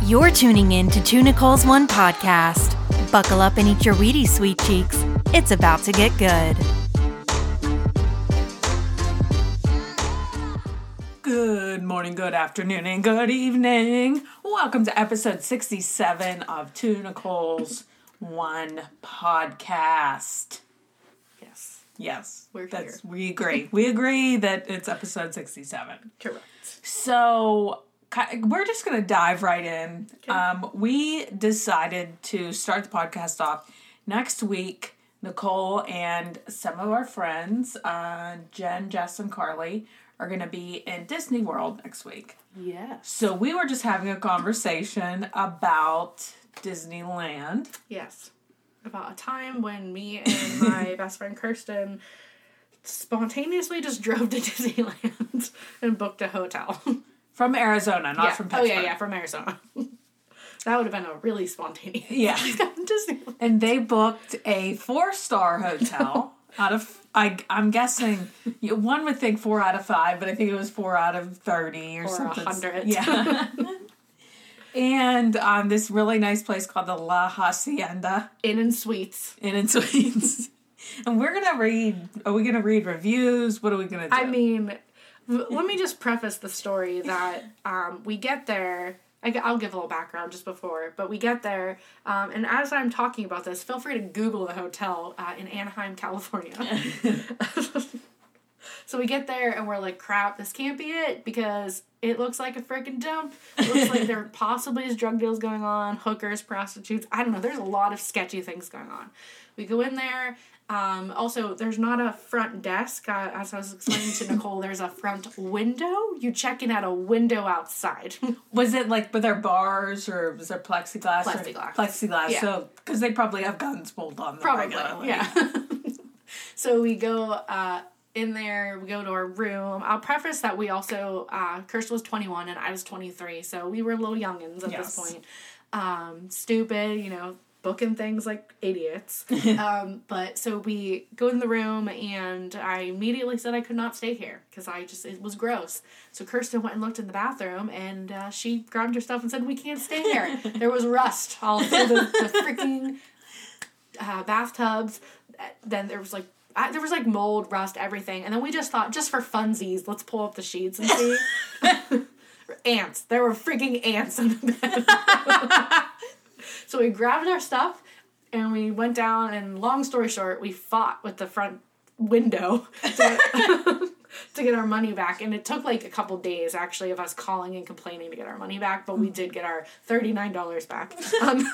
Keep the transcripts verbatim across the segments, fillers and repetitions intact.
You're tuning in to Two Nicole's One podcast. Buckle up and eat your Wheaties, sweet cheeks. It's about to get good. Good morning, good afternoon, and good evening. Welcome to episode sixty-seven of Two Nicole's One podcast. Yes. Yes. We're that's, here. We agree. We agree that it's episode sixty-seven. Correct. So, we're just going to dive right in. Okay. Um, we decided to start the podcast off next week. Nicole and some of our friends, uh, Jen, Jess, and Carly, are going to be in Disney World next week. Yes. So we were just having a conversation about Disneyland. Yes. About a time when me and my best friend Kirsten spontaneously just drove to Disneyland and booked a hotel. From Arizona, not yeah. from Pittsburgh. Oh, yeah, yeah, from Arizona. That would have been a really spontaneous. Yeah. Disneyland. And they booked a four-star hotel out of, I, I'm guessing, one would think four out of five, but I think it was four out of thirty or, or something. Or a hundred. Yeah. And um, this really nice place called the La Hacienda. Inn and Suites. Inn and Suites. And we're going to read, are we going to read reviews? What are we going to do? I mean, let me just preface the story that um, we get there. I'll give a little background just before, but we get there, um, and as I'm talking about this, feel free to Google the hotel uh, in Anaheim, California. So we get there, and we're like, crap, this can't be it, because it looks like a freaking dump. It looks like there possibly is drug deals going on, hookers, prostitutes, I don't know, there's a lot of sketchy things going on. We go in there. Um, also, there's not a front desk. Uh, as I was explaining to Nicole, there's a front window. You check in at a window outside. Was it like, were there bars or was there plexiglass? Plexiglass. Or plexiglass. Yeah. So, because they probably have guns pulled on them Probably, regularly. yeah. So we go uh, in there, we go to our room. I'll preface that we also, uh, Kirsten was twenty-one and I was twenty-three, so we were little youngins at Yes. this point. Um, stupid, you know, booking things like idiots. um, but so we go in the room and I immediately said I could not stay here because I just, it was gross. So Kirsten went and looked in the bathroom and uh, she grabbed her stuff and said, we can't stay here. There was rust all over the, the freaking uh, bathtubs. Then there was like, I, there was like mold, rust, everything. And then we just thought, just for funsies, let's pull up the sheets and see. Ants. There were freaking ants in the bed. So we grabbed our stuff, and we went down, and long story short, we fought with the front window to, to get our money back. And it took, like, a couple days, actually, of us calling and complaining to get our money back, but we did get our thirty-nine dollars back. Um,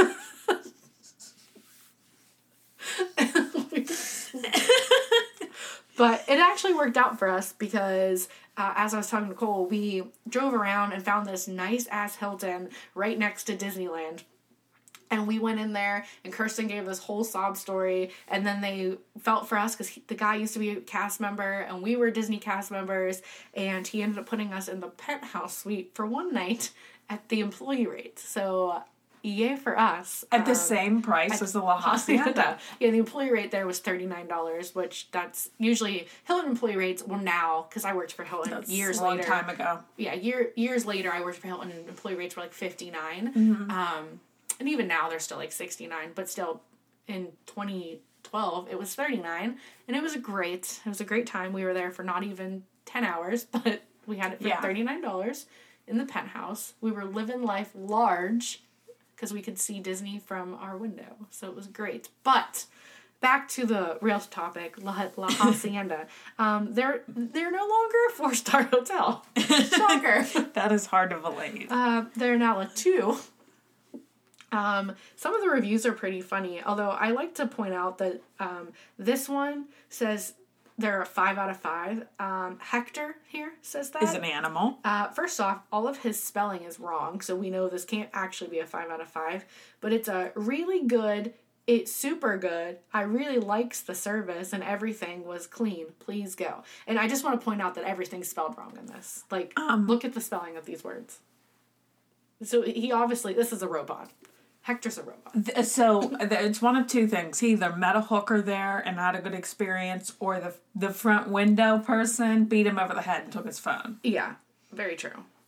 but it actually worked out for us because, uh, as I was talking to Nicole, we drove around and found this nice-ass Hilton right next to Disneyland. And we went in there, and Kirsten gave this whole sob story, and then they felt for us, because the guy used to be a cast member, and we were Disney cast members, and he ended up putting us in the penthouse suite for one night at the employee rate. So, yay for us. At the um, same price as the La Hacienda. Yeah, the employee rate there was thirty-nine dollars, which that's usually, Hilton employee rates, well now, because I worked for Hilton That's years a long later. time ago. Yeah, year, years later, I worked for Hilton, and employee rates were like fifty-nine. Mm-hmm. Um... And even now, they're still like sixty-nine, but still, in twenty twelve, it was thirty-nine, and it was a great, it was a great time. We were there for not even ten hours, but we had it for yeah. thirty-nine dollars in the penthouse. We were living life large, because we could see Disney from our window, so it was great. But, back to the real topic, La, La Hacienda. um, they're, they're no longer a four-star hotel. Shocker. That is hard to believe. Uh, they're now a two. Um, some of the reviews are pretty funny, although I like to point out that um, this one says they're a five out of five. Um, Hector here says that. Is an animal. Uh, first off, all of his spelling is wrong, so we know this can't actually be a five out of five, but it's a really good, it's super good, I really likes the service, and everything was clean, please go. And I just want to point out that everything's spelled wrong in this. Like, Um, look at the spelling of these words. So he obviously, this is a robot. Hector's a robot. So it's one of two things. He either met a hooker there and had a good experience, or the the front window person beat him over the head and took his phone. Yeah, very true.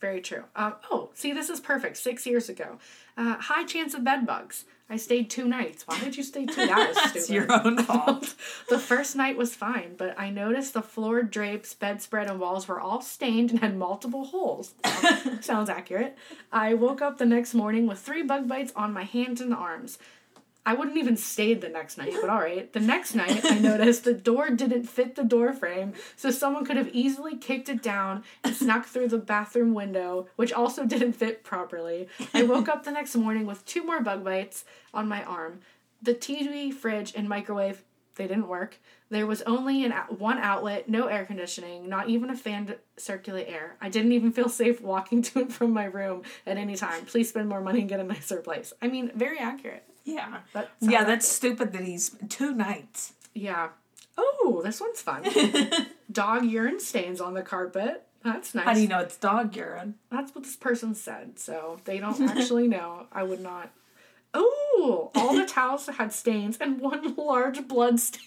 Very true. Uh, oh, see, this is perfect. Six years ago. Uh, high chance of bed bugs. I stayed two nights. Why did you stay two? That was stupid. It's your own fault. The first night was fine, but I noticed the floor, drapes, bedspread, and walls were all stained and had multiple holes. Sounds, sounds accurate. I woke up the next morning with three bug bites on my hands and arms. I wouldn't even stayed the next night, but all right. The next night, I noticed the door didn't fit the door frame, so someone could have easily kicked it down and snuck through the bathroom window, which also didn't fit properly. I woke up the next morning with two more bug bites on my arm. The T V, fridge, and microwave, they didn't work. There was only an one outlet, no air conditioning, not even a fan to circulate air. I didn't even feel safe walking to and from my room at any time. Please spend more money and get a nicer place. I mean, very accurate. Yeah. That yeah, that's stupid that he's two nights. Yeah. Oh, this one's fun. Dog urine stains on the carpet. That's nice. How do you know it's dog urine? That's what this person said, so they don't actually know. I would not. Oh, all the towels had stains and one large blood stain.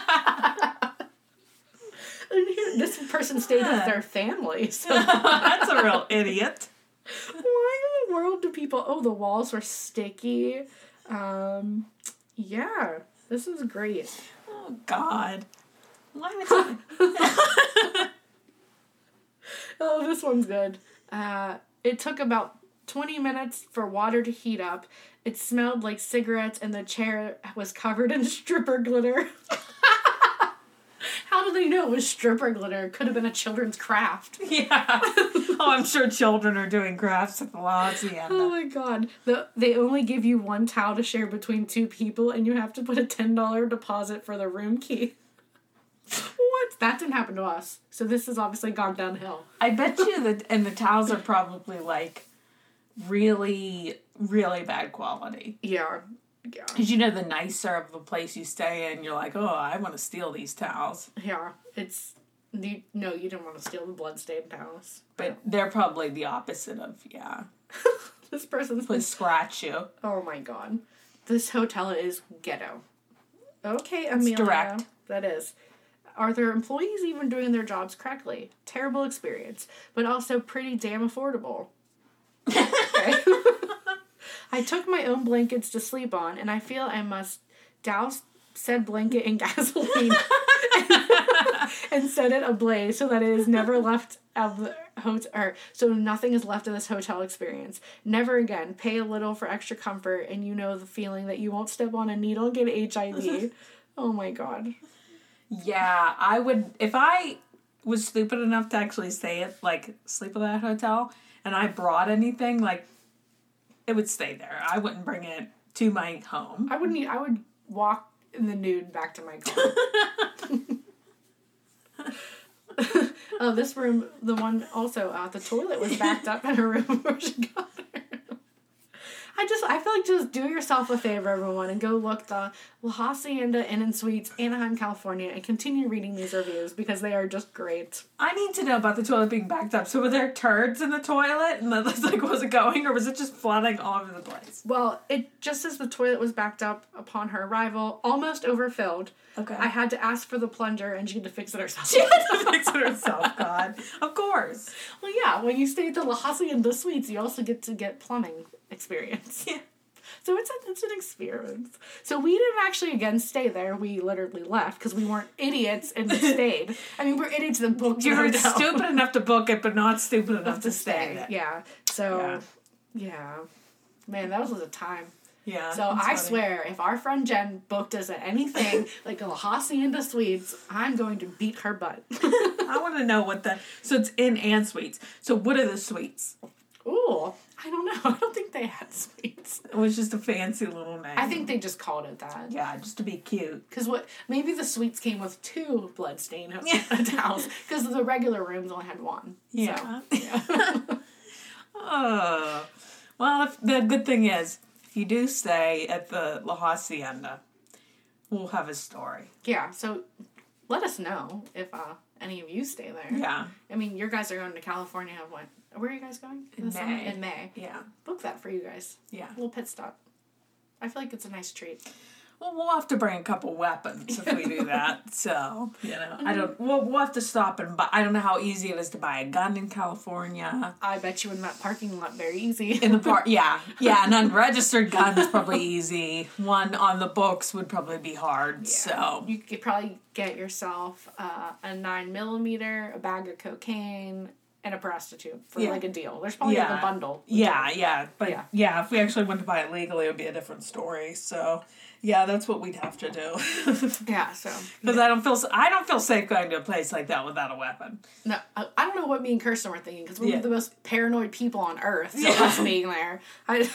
And here, this person stayed with their family, so. That's a real idiot. Why in the world do people... Oh, the walls were sticky. Um, yeah, this is great. Oh, God. Why would you... Oh, this one's good. Uh, it took about twenty minutes for water to heat up. It smelled like cigarettes and the chair was covered in stripper glitter. How do they know it was stripper glitter? It could have been a children's craft. Yeah. Oh, I'm sure children are doing crafts at the La Hacienda. Oh my god. The, they only give you one towel to share between two people and you have to put a ten dollars deposit for the room key. What? That didn't happen to us. So this has obviously gone downhill. I bet you that, and the towels are probably like really, really bad quality. Yeah. Yeah. Because you know, the nicer of the place you stay in, you're like, oh, I want to steal these towels. Yeah. It's... You, no, you didn't want to steal the bloodstained towels. But they're probably the opposite of, yeah. This person's... Would scratch you. Oh my god. This hotel is ghetto. Okay, Amelia. It's direct. That is. Are their employees even doing their jobs correctly? Terrible experience, but also pretty damn affordable. Okay. I took my own blankets to sleep on, and I feel I must douse said blanket in gasoline and set it ablaze so that it is never left of the hotel, or so nothing is left of this hotel experience. Never again. Pay a little for extra comfort, and you know the feeling that you won't step on a needle and get H I V. Oh my god. Yeah, I would, if I was stupid enough to actually stay at, like, sleep at that hotel, and I brought anything, like, it would stay there. I wouldn't bring it to my home. I wouldn't. I would walk in the nude back to my car. Oh, this room, the one also, uh, the toilet was backed up in her room where she got there. I just, I feel like just do yourself a favor, everyone, and go look the La Hacienda Inn and Suites, Anaheim, California, and continue reading these reviews because they are just great. I need to know about the toilet being backed up. So were there turds in the toilet? And then, like, was it going? Or was it just flooding all over the place? Well, it just as the toilet was backed up upon her arrival, almost overfilled. Okay. I had to ask for the plunger, and she had to fix it herself. She had to fix it herself, God. Of course. Well, yeah, when you stay at the La Hacienda Suites, you also get to get plumbing experience. Yeah. So it's, a, it's an experience. So we didn't actually, again, stay there. We literally left because we weren't idiots and stayed. I mean, we're idiots that booked You the were hotel. stupid enough to book it, but not stupid enough to to stay there. Yeah. So, yeah. yeah. Man, that was a time. Yeah. So I funny. swear, if our friend Jen booked us at anything like a La Hacienda Suites, I'm going to beat her butt. I want to know what the... So it's Inn and Suites. So what are the suites? Ooh, I don't know. I don't think they had suites. It was just a fancy little name. I think they just called it that. Yeah, just to be cute. Because what? Maybe the suites came with two bloodstain Yeah. towels. Because the regular rooms only had one. Yeah. So, yeah. Oh. Well, if, the good thing is, if you do stay at the La Hacienda, we'll have a story. Yeah, so let us know if uh, any of you stay there. Yeah. I mean, your guys are going to California. What? Where are you guys going? In the summer? May. In May. Yeah. Book that for you guys. Yeah. A little pit stop. I feel like it's a nice treat. Well, we'll have to bring a couple weapons if we do that. So, you know, I don't, we'll, we'll have to stop and buy, I don't know how easy it is to buy a gun in California. I bet you in that parking lot, very easy. In the park, yeah. Yeah, an unregistered gun is probably easy. One on the books would probably be hard, Yeah. so. You could probably get yourself uh, a nine millimeter, a bag of cocaine, and a prostitute for Yeah. like a deal. There's probably Yeah. like a bundle. Yeah, yeah. But Yeah. yeah. if we actually went to buy it legally, it would be a different story. So, yeah, that's what we'd have to do. Yeah, so. Because I don't feel I don't feel safe going to a place like that without a weapon. No, I I don't know what me and Kirsten were thinking because we're Yeah. the most paranoid people on earth. So us being there. I,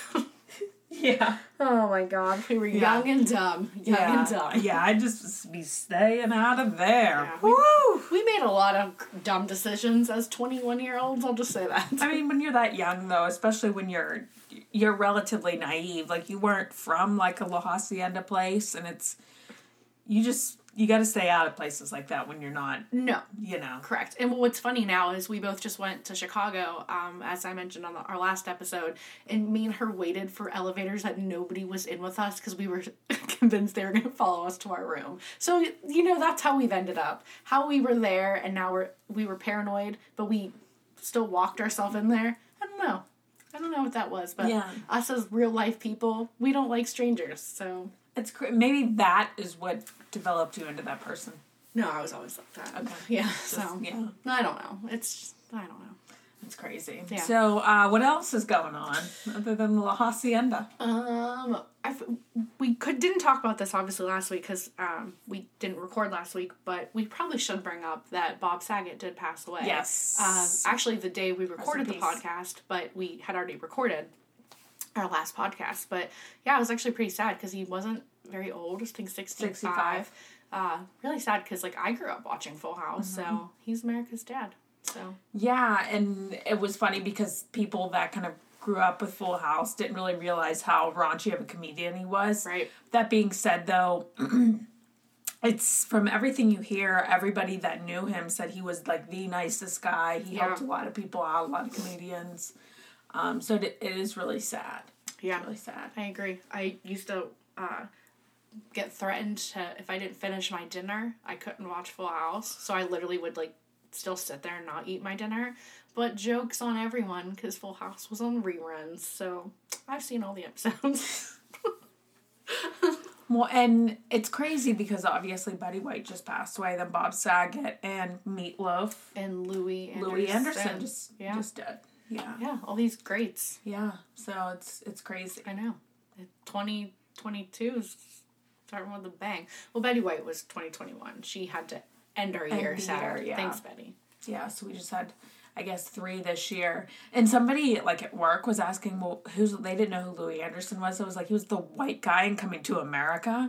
Yeah. oh my god. We were Yeah. young and dumb. Young Yeah. and dumb. Yeah, I'd just be staying out of there. Yeah, we- Woo! We made a lot of dumb decisions as twenty-one year olds, I'll just say that. I mean, when you're that young, though, especially when you're you're relatively naive, like you weren't from like a La Hacienda place, and it's you just you got to stay out of places like that when you're not, No. you know. Correct. And what's funny now is we both just went to Chicago, um, as I mentioned on the, our last episode, and me and her waited for elevators that nobody was in with us because we were convinced they were going to follow us to our room. So, you know, that's how we've ended up. How we were there and now we're, we were paranoid, but we still walked ourselves in there. I don't know. I don't know what that was, but Yeah. us as real life people, we don't like strangers, so... It's cra- maybe that is what developed you into that person. No, I was always like that. Okay. Yeah, Just- so... yeah, I don't know. It's just... I don't know. it's crazy. Yeah. So, uh, what else is going on other than La Hacienda? Um, I f- we could didn't talk about this obviously last week because um we didn't record last week, but we probably should bring up that Bob Saget did pass away. Yes. Um, actually, the day we recorded the peace. podcast, but we had already recorded our last podcast. But yeah, it was actually pretty sad because he wasn't very old. I think sixty-five. sixty-five. Uh, really sad because like I grew up watching Full House, Mm-hmm. so he's America's dad. So Yeah, and it was funny because people that kind of grew up with Full House didn't really realize how raunchy of a comedian he was. right. That being said, though, it's from everything you hear, everybody that knew him said he was like the nicest guy. He Yeah. helped a lot of people out, a lot of comedians. Um, so it, it is really sad. Yeah. It's really sad. I agree. I used to uh, get threatened to, if I didn't finish my dinner, I couldn't watch Full House. So I literally would like still sit there and not eat my dinner. But joke's on everyone because Full House was on reruns. So I've seen all the episodes. Well, and it's crazy because obviously Betty White just passed away, then Bob Saget and Meatloaf, and Louis Anderson. Louis Anderson just yeah. just dead. Yeah. Yeah, all these greats. Yeah. So it's it's crazy. I know. twenty twenty-two is starting with a bang. Well, Betty White was twenty twenty-one. She had to end her End year the sad. year, yeah. Thanks, Betty. Yeah, so we just had, I guess, three this year. And somebody, like, at work was asking, well, who's, they didn't know who Louis Anderson was. So I was like, he was the white guy in Coming to America.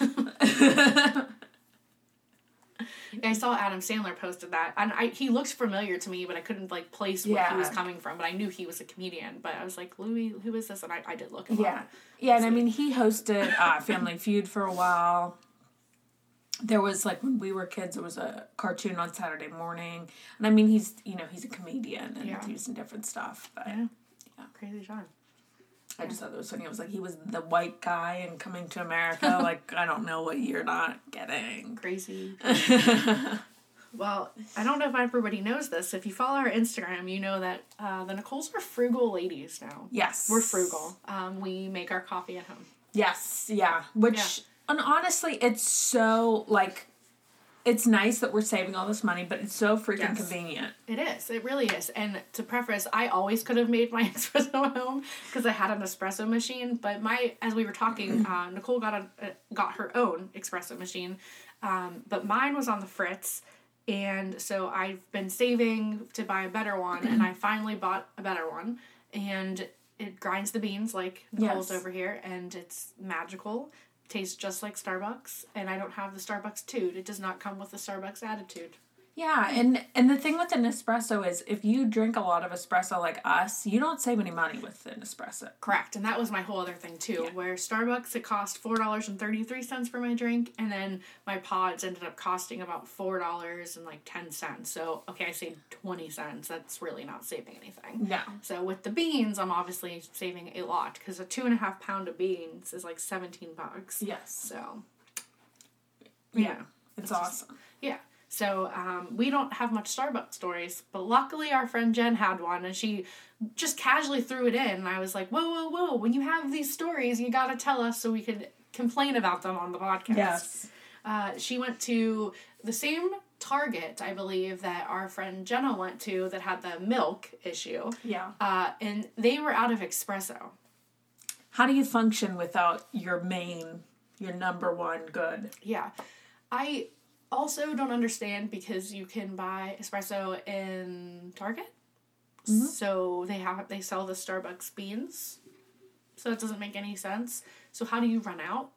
I saw Adam Sandler posted that, and I he looks familiar to me, but I couldn't, like, place where he was Yeah. coming from, but I knew he was a comedian, but I was like, Louis, who is this? And I, I did look him Yeah. up. Yeah, and I mean, he hosted uh, Family Feud for a while. There was, like, when we were kids, there was a cartoon on Saturday morning. And I mean, he's, you know, he's a comedian and Yeah. he's in different stuff. But Yeah. Crazy time. I just thought that was funny. It was like he was the white guy in Coming to America. Like, I don't know what you're not getting. Crazy. Well, I don't know if everybody knows this. If you follow our Instagram, you know that uh, the Nicoles are frugal ladies now. Yes. We're frugal. Um, we make our coffee at home. Yes, yeah. Which, Yeah. and honestly, it's so, like, it's nice that we're saving all this money, but it's so freaking Yes. convenient. It is. It really is. And to preface, I always could have made my espresso at home because I had an espresso machine. But my, as we were talking, uh, Nicole got a uh, got her own espresso machine, um, but mine was on the fritz, and so I've been saving to buy a better one, and I finally bought a better one, and it grinds the beans like Nicole's Yes. over here, and it's magical. Tastes just like Starbucks, and I don't have the Starbucks toot. It does not come with the Starbucks attitude. Yeah, and, and the thing with an espresso is if you drink a lot of espresso like us, you don't save any money with an espresso. Correct. And that was my whole other thing, too, yeah. where Starbucks, it cost four dollars and thirty-three cents for my drink, and then my pods ended up costing about four dollars and like ten cents. So, okay, I saved twenty cents. That's really not saving anything. No. So with the beans, I'm obviously saving a lot, because a two and a half pound of beans is like seventeen bucks. Yes. So, yeah. yeah it's, it's awesome. Just, yeah. So, um, we don't have much Starbucks stories, but luckily our friend Jen had one, and she just casually threw it in, and I was like, whoa, whoa, whoa, when you have these stories, you gotta tell us so we could complain about them on the podcast. Yes. Uh, she went to the same Target, I believe, that our friend Jenna went to that had the milk issue. Yeah. Uh, and they were out of espresso. How do you function without your main, your number one good? Yeah. I... also don't understand, because you can buy espresso in Target. Mm-hmm. So they have they sell the Starbucks beans. So it doesn't make any sense. So how do you run out?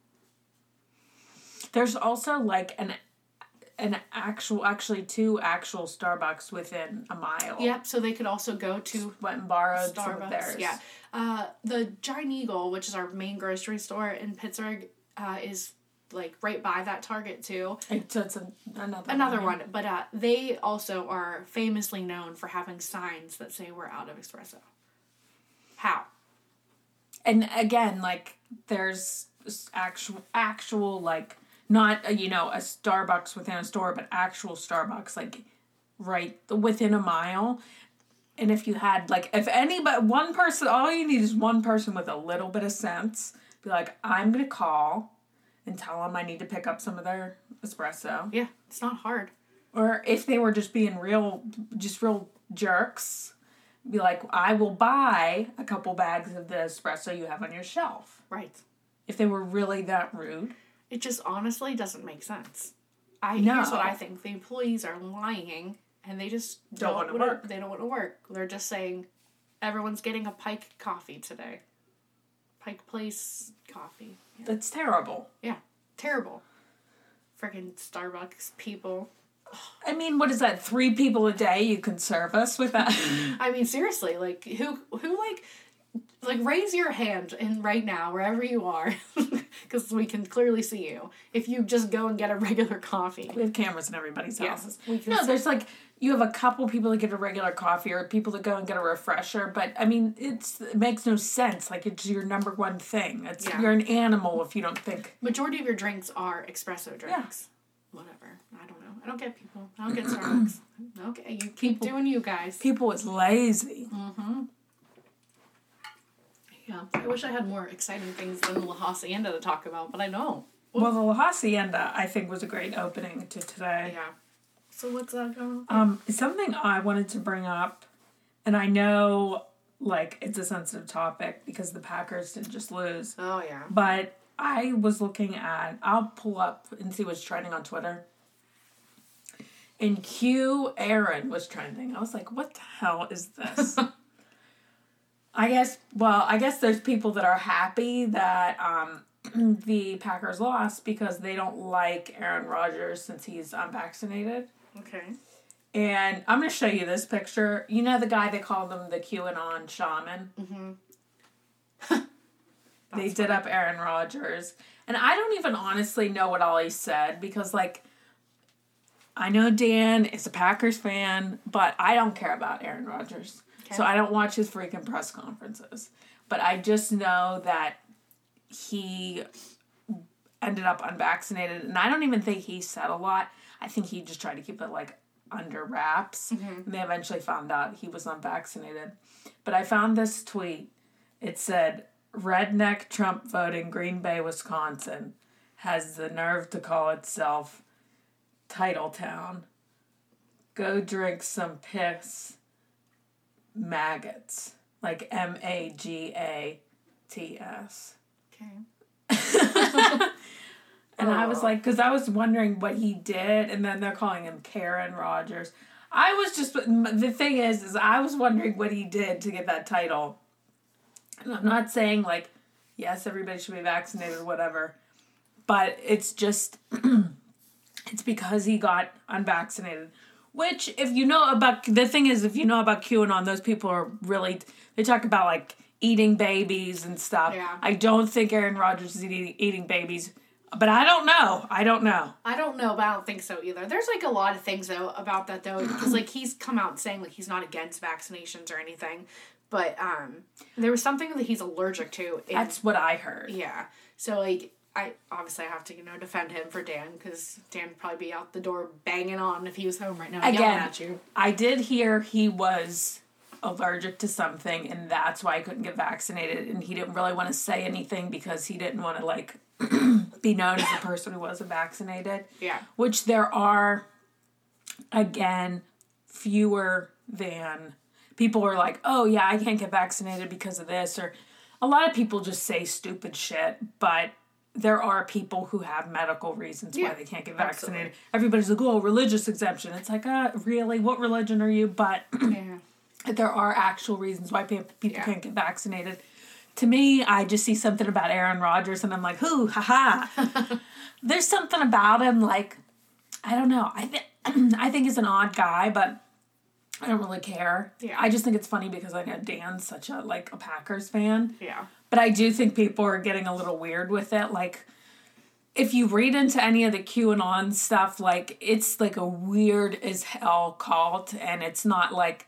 There's also like an an actual actually two actual Starbucks within a mile. Yep, so they could also go to went and borrowed Starbucks. some of theirs. Yeah. Uh, the Giant Eagle, which is our main grocery store in Pittsburgh, uh, is like right by that Target too. So it's a, another another one. one, but uh, they also are famously known for having signs that say we're out of espresso. How? And again, like there's actual actual like not a, you know a Starbucks within a store, but actual Starbucks like right within a mile. And if you had like if anybody one person, all you need is one person with a little bit of sense, be like, I'm gonna call and tell them I need to pick up some of their espresso. Yeah, it's not hard. Or if they were just being real, just real jerks, be like, I will buy a couple bags of the espresso you have on your shelf. Right. If they were really that rude. It just honestly doesn't make sense. I no. Here's what I think. The employees are lying, and they just don't, don't want to work. They don't want to work. They're just saying, everyone's getting a Pike coffee today. Pike Place coffee. Yeah. That's terrible. Yeah. Terrible. Freaking Starbucks people. I mean, what is that? Three people a day you can serve us with that? I mean, seriously, like, who, who, like, like, raise your hand in right now, wherever you are, because we can clearly see you, if you just go and get a regular coffee. We have cameras in everybody's yes, houses. We can no, see. there's, like, you have a couple people that get a regular coffee or people that go and get a refresher, but, I mean, it's it makes no sense. Like, it's your number one thing. It's yeah. You're an animal if you don't think. Majority of your drinks are espresso drinks. Yeah. Whatever. I don't know. I don't get people. I don't get Starbucks. Okay, you keep people, doing you guys. People is lazy. Mm-hmm. Yeah. I wish I had more exciting things than La Hacienda to talk about, but I don't. Well, well the La Hacienda, I think, was a great opening to today. Yeah. So what's that going on? Um, something I wanted to bring up, and I know, like, it's a sensitive topic because the Packers didn't just lose. Oh, yeah. But I was looking at, I'll pull up and see what's trending on Twitter. And Q Aaron was trending. I was like, what the hell is this? I guess, well, I guess there's people that are happy that um, the Packers lost because they don't like Aaron Rodgers since he's unvaccinated. Okay. And I'm going to show you this picture. You know the guy they called him the QAnon shaman? Mm-hmm. They did funny. Up Aaron Rodgers. And I don't even honestly know what all he said because, like, I know Dan is a Packers fan, but I don't care about Aaron Rodgers. Okay. So I don't watch his freaking press conferences. But I just know that he ended up unvaccinated. And I don't even think he said a lot. I think he just tried to keep it, like, under wraps. Mm-hmm. And they eventually found out he was unvaccinated. But I found this tweet. It said, redneck Trump voting Green Bay, Wisconsin has the nerve to call itself Titletown. Go drink some piss. Maggots. Like M A G A T S. Okay. And oh. I was like, because I was wondering what he did, and then they're calling him Karen Rodgers. I was just, the thing is, is I was wondering what he did to get that title. And I'm not saying, like, yes, everybody should be vaccinated or whatever, but it's just, it's because he got unvaccinated, Which, if you know about, the thing is, if you know about QAnon, those people are really, they talk about, like, eating babies and stuff. Yeah. I don't think Aaron Rodgers is eating, eating babies, but I don't know. I don't know. I don't know, but I don't think so either. There's, like, a lot of things, though, about that, though, because, like, he's come out saying, like, he's not against vaccinations or anything, but, um, there was something that he's allergic to. In, That's what I heard. Yeah. So, like, I, obviously I have to, you know, defend him for Dan, because Dan would probably be out the door banging on if he was home right now, Again, yelling at you. I did hear he was allergic to something, and that's why he couldn't get vaccinated, and he didn't really want to say anything because he didn't want to, like, be known as a person who wasn't vaccinated. Yeah. Which there are, again, fewer than people are like, oh, yeah, I can't get vaccinated because of this, or a lot of people just say stupid shit, but there are people who have medical reasons Yeah, why they can't get vaccinated. absolutely. Everybody's like, oh, religious exemption. It's like, uh, really? What religion are you? But Yeah. there are actual reasons why pe- people Yeah. can't get vaccinated. To me, I just see something about Aaron Rodgers, and I'm like, hoo, haha. There's something about him, like, I don't know. I, th- I think he's an odd guy, but I don't really care. Yeah. I just think it's funny because I know Dan's such a, like, a Packers fan. Yeah. But I do think people are getting a little weird with it. Like, if you read into any of the QAnon stuff, like, it's like a weird as hell cult, and it's not like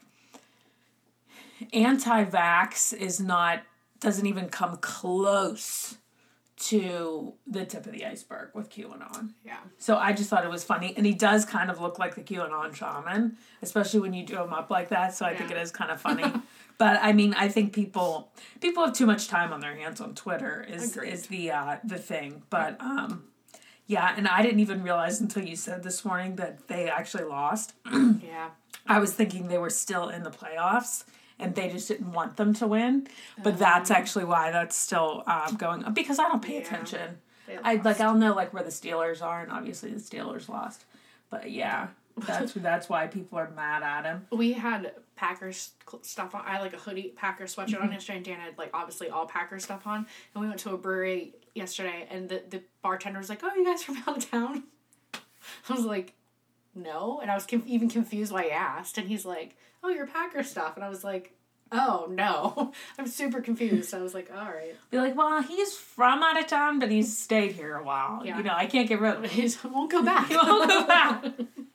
anti-vax is not, doesn't even come close to the tip of the iceberg with QAnon. Yeah. So I just thought it was funny. And he does kind of look like the QAnon shaman, especially when you do him up like that. So I Yeah. think it is kind of funny. But I mean, I think people people have too much time on their hands on Twitter is Agreed. is the uh, the thing. But um, yeah, and I didn't even realize until you said this morning that they actually lost. Yeah. I was thinking they were still in the playoffs and they just didn't want them to win. But that's actually why that's still um, going on, because I don't pay Yeah. attention. They I lost. like I'll know like where the Steelers are, and obviously the Steelers lost. But yeah, that's that's why people are mad at him. We had Packers cl- stuff on. I had like a hoodie Packers sweatshirt on yesterday, and Dan had like obviously all Packers stuff on. And we went to a brewery yesterday, and the, the bartender was like, "Oh, you guys from out of town?" I was like, "No," and I was conf- even confused why he asked. And he's like, "Oh, your Packers stuff," and I was like, "Oh no," I'm super confused. I was like, "All right." Be like, well, he's from out of town, but he's stayed here a while. Yeah. You know, I can't get rid of him. He just won't go back. He won't go back.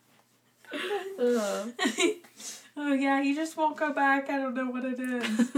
Ugh. Oh yeah, he just won't go back. I don't know what it is.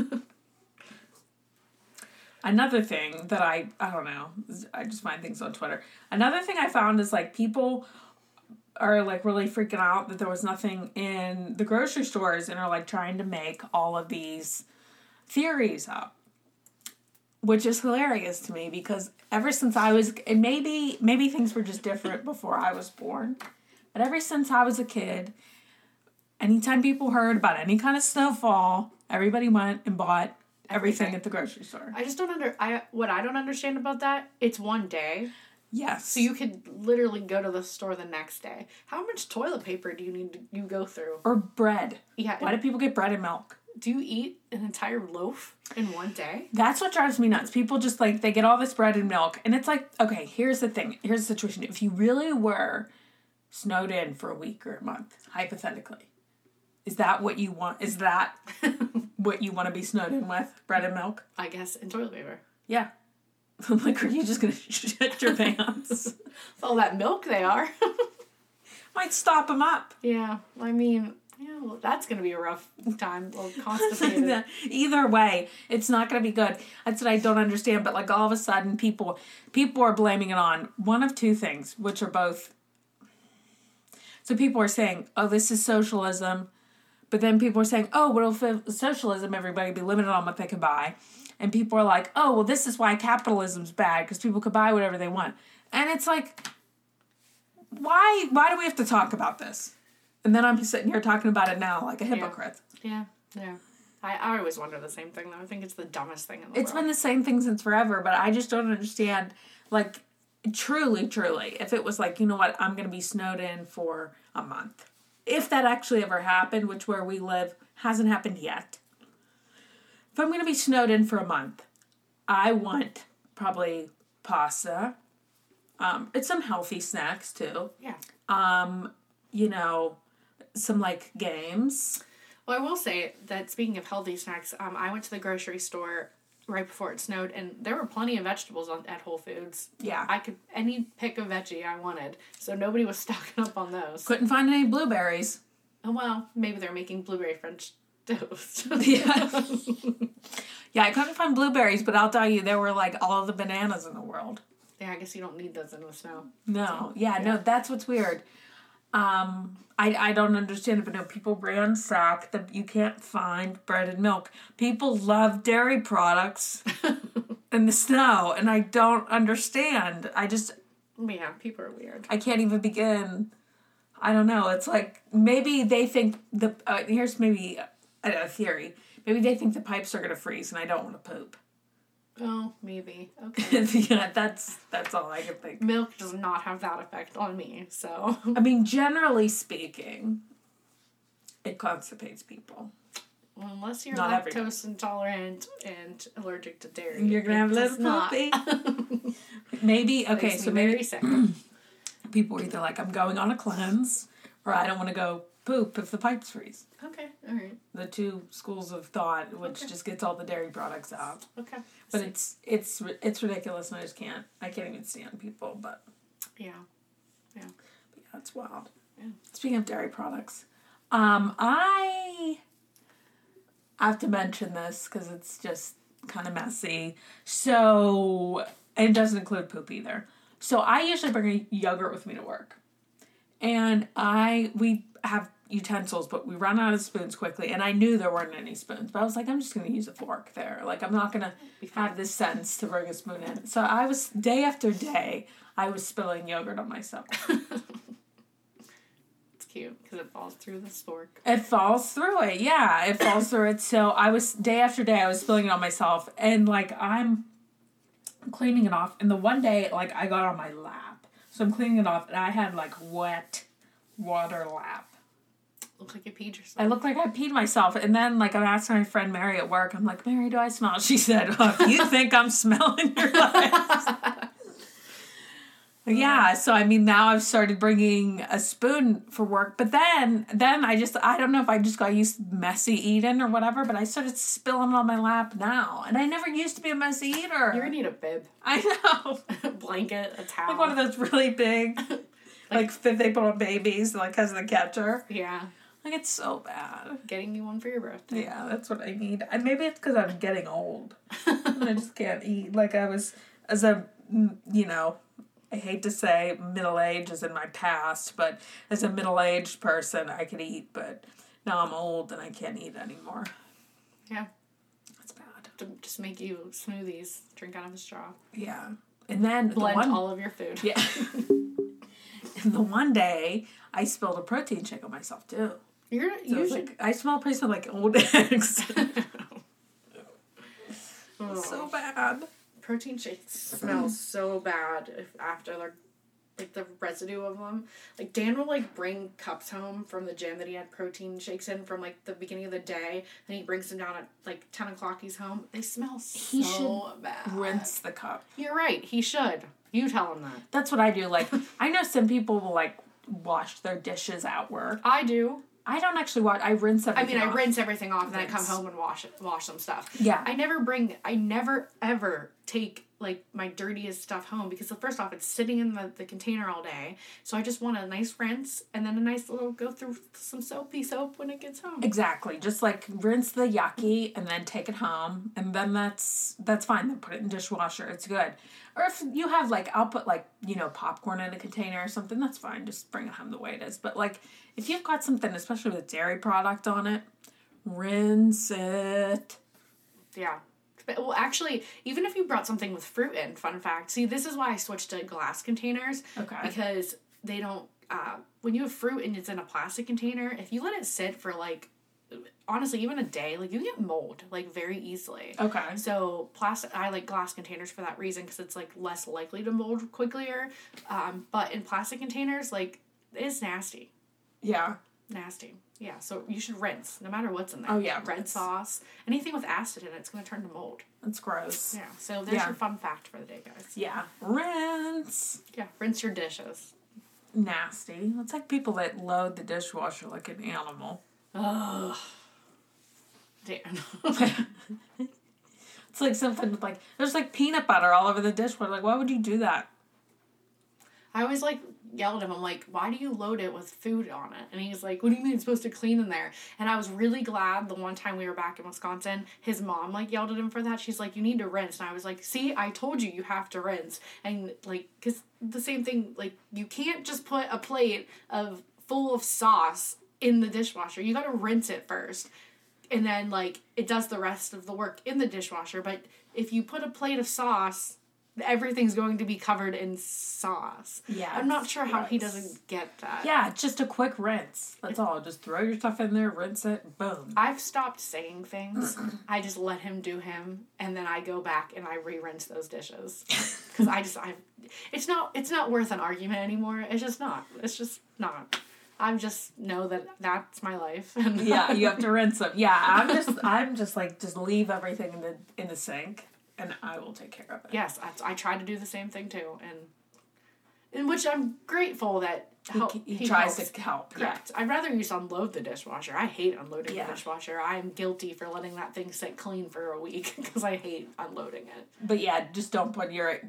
Another thing that I, I don't know, I just find things on Twitter. Another thing I found is like people are like really freaking out that there was nothing in the grocery stores and are like trying to make all of these theories up. Which is hilarious to me because ever since I was, and maybe, maybe things were just different before I was born, but ever since I was a kid, anytime people heard about any kind of snowfall, everybody went and bought everything, Everything. at the grocery store. I just don't under. I what I don't understand about that. It's one day. Yes. So you could literally go to the store the next day. How much toilet paper do you need to you go through? Or bread. Yeah. Why do people get bread and milk? Do you eat an entire loaf in one day? That's what drives me nuts. People just like, they get all this bread and milk. And it's like, okay, here's the thing. Here's the situation. If you really were snowed in for a week or a month, hypothetically, is that what you want? Is that what you want to be snowed in with? Bread and milk? I guess, and toilet paper. Yeah. I'm like, are you just going to shit your pants? With all that milk they are. Might stop them up. Yeah. I mean, yeah, well, that's going to be a rough time. Well, constipated. Either way, it's not going to be good. That's what I don't understand. But like all of a sudden, people people are blaming it on one of two things, which are both. So people are saying, "Oh, this is socialism," but then people are saying, "Oh, well, if it was socialism, everybody would be limited on what they could buy," and people are like, "Oh, well, this is why capitalism's bad because people could buy whatever they want," and it's like, why? Why do we have to talk about this? And then I'm sitting here talking about it now like a hypocrite. Yeah. Yeah. I, I always wonder the same thing, though. I think it's the dumbest thing in the It's world. been the same thing since forever, but I just don't understand, like, truly, truly, if it was like, you know what, I'm going to be snowed in for a month. If that actually ever happened, which where we live hasn't happened yet. If I'm going to be snowed in for a month, I want probably pasta. Um, it's some healthy snacks, too. Yeah. Um, you know, some like games. Well, I will say that speaking of healthy snacks, um, I went to the grocery store right before it snowed, and there were plenty of vegetables on, at Whole Foods. Yeah. I could, any pick of veggie I wanted, so nobody was stocking up on those. Couldn't find any blueberries. Oh, well, maybe they're making blueberry French toast. Yeah. Yeah, I couldn't find blueberries, but I'll tell you, there were like all of the bananas in the world. Yeah, I guess you don't need those in the snow. No. So, yeah, yeah, no, that's what's weird. Um, I, I don't understand it, but no, people ransack that you can't find bread and milk. People love dairy products in the snow, and I don't understand. I just... Yeah, people are weird. I can't even begin. I don't know. It's like, maybe they think the... Uh, here's maybe a, a theory. Maybe they think the pipes are going to freeze, and I don't want to poop. Oh, maybe. Okay. Yeah, that's that's all I can think. Milk does not have that effect on me, so... I mean, generally speaking, it constipates people. Well, unless you're Not lactose everybody. intolerant and allergic to dairy. You're going to have a does little not. poopy. Maybe, okay, Makes so me very maybe sick. people are either like, I'm going on a cleanse, or I don't want to go poop if the pipes freeze. Okay, alright. The two schools of thought, which Okay. just gets all the dairy products out. Okay. But it's it's it's ridiculous, and I just can't. I can't even stand people. But Yeah. Yeah. But yeah, it's wild. Yeah. Speaking of dairy products, um, I have to mention this because it's just kind of messy. So, and it doesn't include poop either. So I usually bring a yogurt with me to work, and I we have utensils, but we run out of spoons quickly, and I knew there weren't any spoons, but I was like, I'm just going to use a fork there. Like, I'm not going to have this sense to bring a spoon in. So I was, day after day, I was spilling yogurt on myself. It's cute because it falls through the spork. It falls through it, yeah, it falls through it. So I was, day after day, I was spilling it on myself, and, like, I'm cleaning it off, and the one day, like, I got on my lap. So I'm cleaning it off, and I had, like, wet water lap. Look like you peed yourself. I look like I peed myself. And then, like, I'm asking my friend Mary at work. I'm like, Mary, do I smell? She said, well, if you think I'm smelling your legs. Yeah, so, I mean, now I've started bringing a spoon for work. But then, then I just, I don't know if I just got used to messy eating or whatever, but I started spilling on my lap now. And I never used to be a messy eater. You're gonna need a bib. I know. A blanket, a towel. Like one of those really big, like, like that they put on babies, like, because of the catcher. Yeah. Like, it's so bad. Getting you one for your birthday. Yeah, that's what I need. And maybe it's because I'm getting old. And I just can't eat. Like, I was, as a, you know, I hate to say middle age is in my past, but as a middle-aged person, I could eat. But now I'm old and I can't eat anymore. Yeah. That's bad. To just make you smoothies, drink out of a straw. Yeah. And then Blend the one, all of your food. Yeah. And the one day, I spilled a protein shake on myself, too. You're, So you it's should... like, I smell a place of, like, old eggs. Oh. So bad. Protein shakes smell so bad if after they're like the residue of them. Like Dan will like bring cups home from the gym that he had protein shakes in from like the beginning of the day, and he brings them down at like ten o'clock. He's home. They smell so He should bad. Rinse the cup. You're right. He should. You tell him that. That's what I do. Like, I know some people will, like, wash their dishes at work. I do. I don't actually wash. I rinse I everything mean, I off. rinse everything off, and then I come Rinse. home and wash it, wash some stuff. Yeah. I never bring. I never ever take like my dirtiest stuff home because the first off, it's sitting in the, the container all day. So I just want a nice rinse and then a nice little go through some soapy soap when it gets home. Exactly. Just, like, rinse the yucky and then take it home. And then that's that's fine. Then put it in dishwasher. It's good. Or if you have, like, I'll put, like, you know, popcorn in a container or something. That's fine. Just bring it home the way it is. But, like, if you've got something, especially with dairy product on it, rinse it. Yeah. But, well, actually, even if you brought something with fruit in, fun fact. See, this is why I switched to glass containers. Okay. Because they don't, uh, when you have fruit and it's in a plastic container, if you let it sit for, like, honestly, even a day, like, you get mold, like, very easily. Okay. So, plastic, I like glass containers for that reason, because it's, like, less likely to mold quicker. Um, but in plastic containers, like, it's nasty. Yeah. Nasty. Yeah, so you should rinse, no matter what's in there. Oh, yeah, Red rinse. sauce. Anything with acid in it, it's going to turn to mold. That's gross. Yeah, so there's Yeah. your fun fact for the day, guys. Yeah. Rinse. Yeah, rinse your dishes. nasty. It's like people that load the dishwasher like an animal. Ugh. Damn. It's like something with like, there's like peanut butter all over the dishwasher. Like, why would you do that? I always like yell at him. I'm like, why do you load it with food on it? And he's like, what do you mean it's supposed to clean in there? And I was really glad the one time we were back in Wisconsin, his mom like yelled at him for that. She's like, you need to rinse. And I was like, see, I told you you have to rinse. And like, because the same thing, like, you can't just put a plate of full of sauce in the dishwasher. You got to rinse it first. And then, like, it does the rest of the work in the dishwasher. But if you put a plate of sauce, everything's going to be covered in sauce. Yeah. I'm not sure how gross. he doesn't get that. Yeah, it's just a quick rinse. That's all. Just throw your stuff in there, rinse it, boom. I've stopped saying things. I just let him do him, and then I go back and I re-rinse those dishes. Because I just, I, it's not, it's not worth an argument anymore. It's just not. It's just not. I just know that that's my life. Yeah, you have to rinse them. Yeah, I'm just, I'm just like, just leave everything in the in the sink, and I will take care of it. Yes, I, I try to do the same thing too, and in which I'm grateful that help, he, he, he tries helps. to help. Correct. I'd rather use unload the dishwasher. I hate unloading Yeah. the dishwasher. I'm guilty for letting that thing sit clean for a week because I hate unloading it. But yeah, just don't put your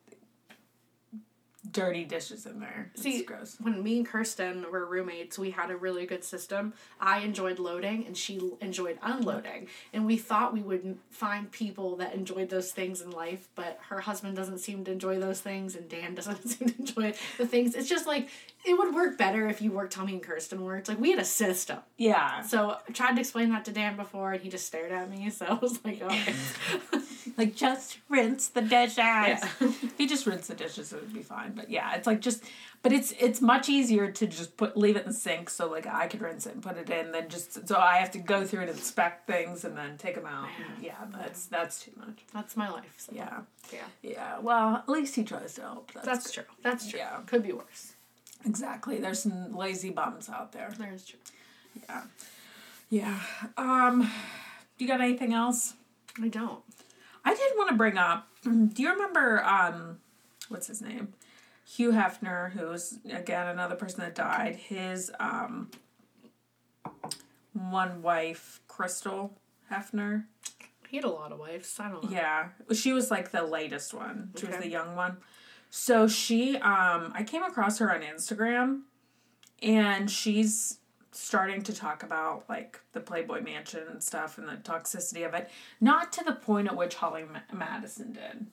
dirty dishes in there. It's See, gross. when me and Kirsten were roommates, we had a really good system. I enjoyed loading, and she enjoyed unloading. And we thought we would find people that enjoyed those things in life, but her husband doesn't seem to enjoy those things, and Dan doesn't seem to enjoy the things. It's just like, it would work better if you worked how me and Kirsten worked. Like, we had a system. Yeah. So I tried to explain that to Dan before, and he just stared at me, so I was like, okay. Like, just rinse the dishes. Yeah. If you just rinse the dishes, it would be fine. But yeah, it's like just, but it's it's much easier to just put leave it in the sink so like I could rinse it and put it in than just, so I have to go through and inspect things and then take them out. And yeah, that's that's too much. That's my life. So. Yeah. Yeah. Yeah. Well, at least he tries to help. That's, That's good. true. That's true. Yeah. Could be worse. Exactly. There's some lazy bums out there. There is true. Yeah. Yeah. Um, you got anything else? I don't. I did want to bring up, do you remember, um, what's his name? Hugh Hefner, who's, again, another person that died. His um, one wife, Crystal Hefner. He had a lot of wives. I don't know. Yeah. She was, like, the latest one. She Okay. was the young one. So she, um, I came across her on Instagram, and she's starting to talk about, like, the Playboy Mansion and stuff and the toxicity of it. Not to the point at which Holly Ma- Madison did.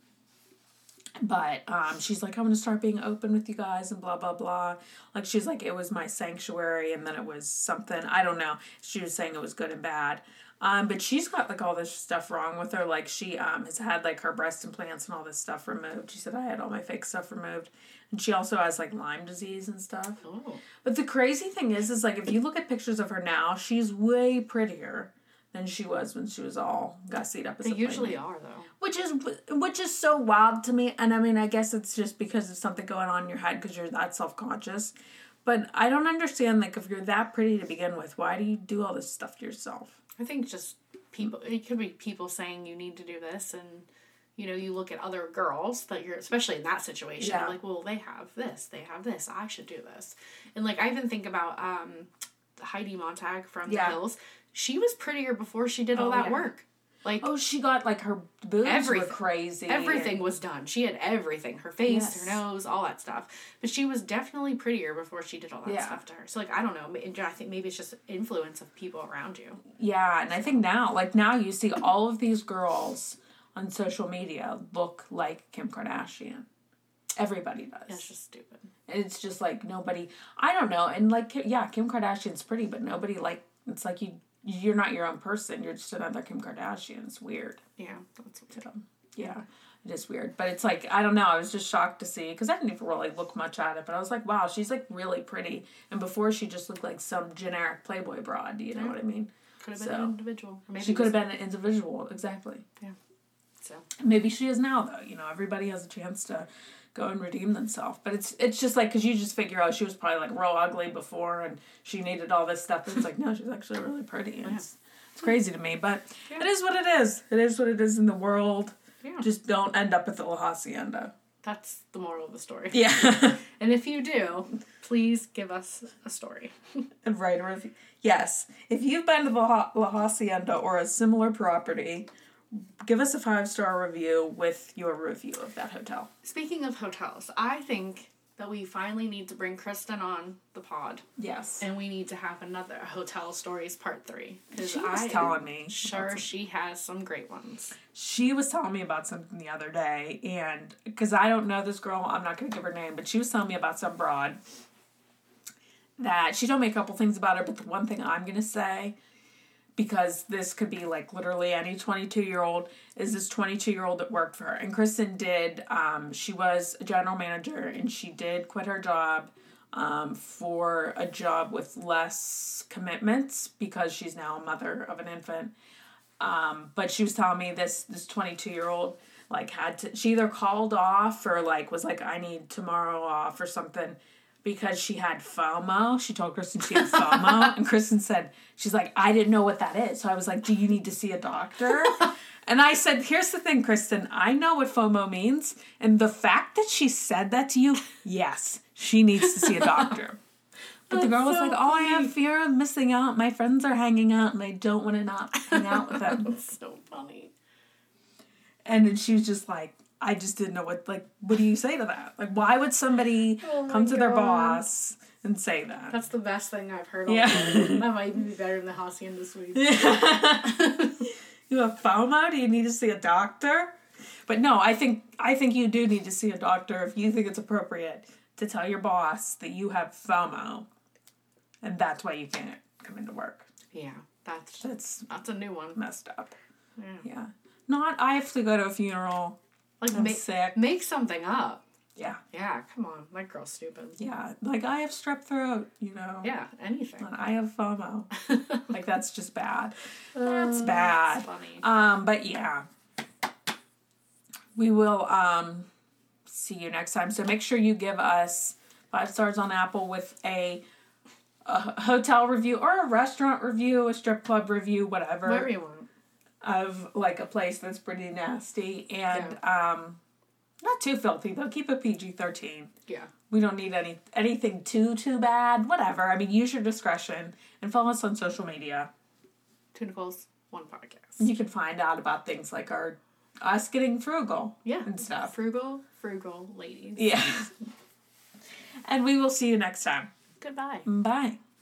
But um, she's like, I'm going to start being open with you guys and blah, blah, blah. Like, she's like, it was my sanctuary and then it was something. I don't know. She was saying it was good and bad. Um, but she's got, like, all this stuff wrong with her. Like, she um, has had, like, her breast implants and all this stuff removed. She said, I had all my fake stuff removed. And she also has, like, Lyme disease and stuff. Oh. But the crazy thing is, is, like, if you look at pictures of her now, she's way prettier than she was when she was all gussied up as They a usually playmate. are, though. Which is, which is so wild to me. And, I mean, I guess it's just because of something going on in your head because you're that self-conscious. But I don't understand, like, if you're that pretty to begin with, why do you do all this stuff to yourself? I think just people, it could be people saying you need to do this, and, you know, you look at other girls that you're, especially in that situation, Yeah. you're like, well, they have this, they have this, I should do this. And, like, I even think about um, Heidi Montag from Yeah. The Hills. She was prettier before she did all Oh, that yeah. work. Like, Oh, she got, like, her boobs Everything. were crazy. everything was done. She had everything. Her face, Yes. her nose, all that stuff. But she was definitely prettier before she did all that Yeah. stuff to her. So, like, I don't know. And I think maybe it's just influence of people around you. Yeah, and I think now, like, now you see all of these girls on social media look like Kim Kardashian. Everybody does. It's just stupid. It's just, like, nobody... I don't know. And, like, yeah, Kim Kardashian's pretty, but nobody, like... It's like you... You're not your own person. You're just another Kim Kardashian. It's weird. Yeah, that's what So, yeah, it is weird. But it's like, I don't know. I was just shocked to see, because I didn't even really look much at it. But I was like, wow, she's like really pretty. And before, she just looked like some generic Playboy broad. Do you know Yeah. what I mean? could have been So, an individual. Or maybe She could have just- been an individual. Exactly. So, Maybe she is now, though. You know, everybody has a chance to go and redeem themselves. But it's it's just like, because you just figure out she was probably like real ugly before and she needed all this stuff. But it's like, no, she's actually really pretty. And it's, it's crazy to me. But Yeah. it is what it is. It is what it is in the world. yeah. Just don't end up at the La Hacienda. That's the moral of the story. Yeah. And if you do, please give us a story. And write a review. Yes. If you've been to the La, La Hacienda or a similar property, give us a five-star review with your review of that hotel. Speaking of hotels, I think that we finally need to bring Kristen on the pod. Yes. And we need to have another Hotel Stories Part three. She was I telling me. Sure, some... she has some great ones. She was telling me about something the other day, and because I don't know this girl, I'm not going to give her name, but she was telling me about some broad that she told me a couple things about her, but the one thing I'm going to say, because this could be like literally any twenty-two-year-old, is this twenty-two-year-old that worked for her. And Kristen did, um, she was a general manager, and she did quit her job um, for a job with less commitments because she's now a mother of an infant. Um, but she was telling me this this twenty-two-year-old, like, had to, she either called off or, like, was like, I need tomorrow off or something, because she had FOMO. She told Kristen she had FOMO. And Kristen said, she's like, I didn't know what that is. So I was like, do you need to see a doctor? And I said, here's the thing, Kristen. I know what FOMO means. And the fact that she said that to you, yes, she needs to see a doctor. But the girl was so like, oh, funny. I have fear of missing out. My friends are hanging out and I don't want to not hang out with them. That's so funny. And then she was just like, I just didn't know what, like, what do you say to that? Like, why would somebody oh come to God. their boss and say that? That's the best thing I've heard all yeah. time. That might even be better than the Hacienda Suite. Yeah. You have FOMO? Do you need to see a doctor? But no, I think I think you do need to see a doctor if you think it's appropriate to tell your boss that you have FOMO. And that's why you can't come into work. Yeah, that's that's that's a new one. Messed up. Yeah. Yeah. Not, I have to go to a funeral. Like, I'm make, sick. Make something up. Yeah. Yeah, come on. That girl's stupid. Yeah. Like, I have strep throat, you know. Yeah, anything. And I have FOMO. Like, that's just bad. Uh, That's bad. That's funny. Um, but yeah. We will um see you next time. So make sure you give us five stars on Apple with a, a hotel review or a restaurant review, a strip club review, whatever. Whatever you want. Of, like, a place that's pretty nasty. And, yeah. um, not too filthy, though. Keep it P G thirteen. Yeah. We don't need any anything too, too bad. Whatever. I mean, use your discretion. And follow us on social media. Two Nicoles, one podcast. You can find out about things like our, us getting frugal. Yeah. And stuff. Frugal, frugal ladies. Yeah. And we will see you next time. Goodbye. Bye.